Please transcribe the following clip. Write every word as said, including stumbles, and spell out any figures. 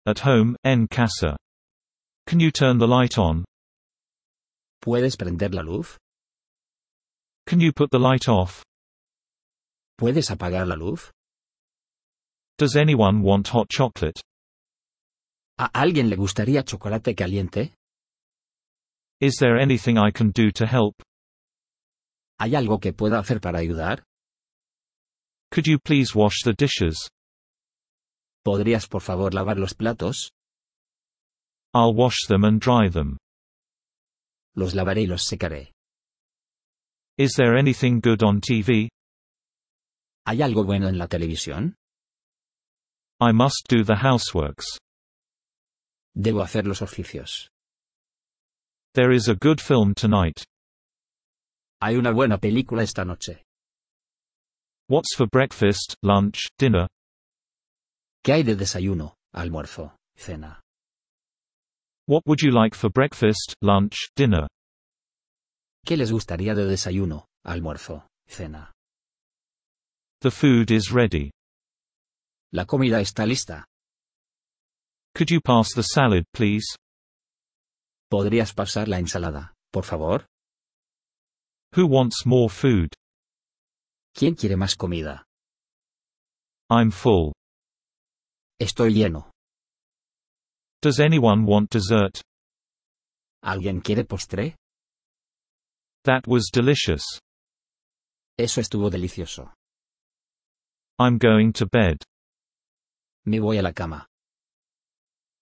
At home, en casa. Can you turn the light on? ¿Puedes prender la luz? Can you put the light off? ¿Puedes apagar la luz? Does anyone want hot chocolate? ¿A alguien le gustaría chocolate caliente? Is there anything I can do to help? ¿Hay algo que pueda hacer para ayudar? Could you please wash the dishes? ¿Podrías por favor lavar los platos? I'll wash them and dry them. Los lavaré y los secaré. Is there anything good on T V? ¿Hay algo bueno en la televisión? I must do the houseworks. Debo hacer los oficios. There is a good film tonight. Hay una buena película esta noche. What's for breakfast, lunch, dinner? ¿Qué hay de desayuno, almuerzo, cena? What would you like for breakfast, lunch, dinner? ¿Qué les gustaría de desayuno, almuerzo, cena? The food is ready. La comida está lista. Could you pass the salad, please? ¿Podrías pasar la ensalada, por favor? Who wants more food? ¿Quién quiere más comida? I'm full. Estoy lleno. Does anyone want dessert? ¿Alguien quiere postre? That was delicious. Eso estuvo delicioso. I'm going to bed. Me voy a la cama.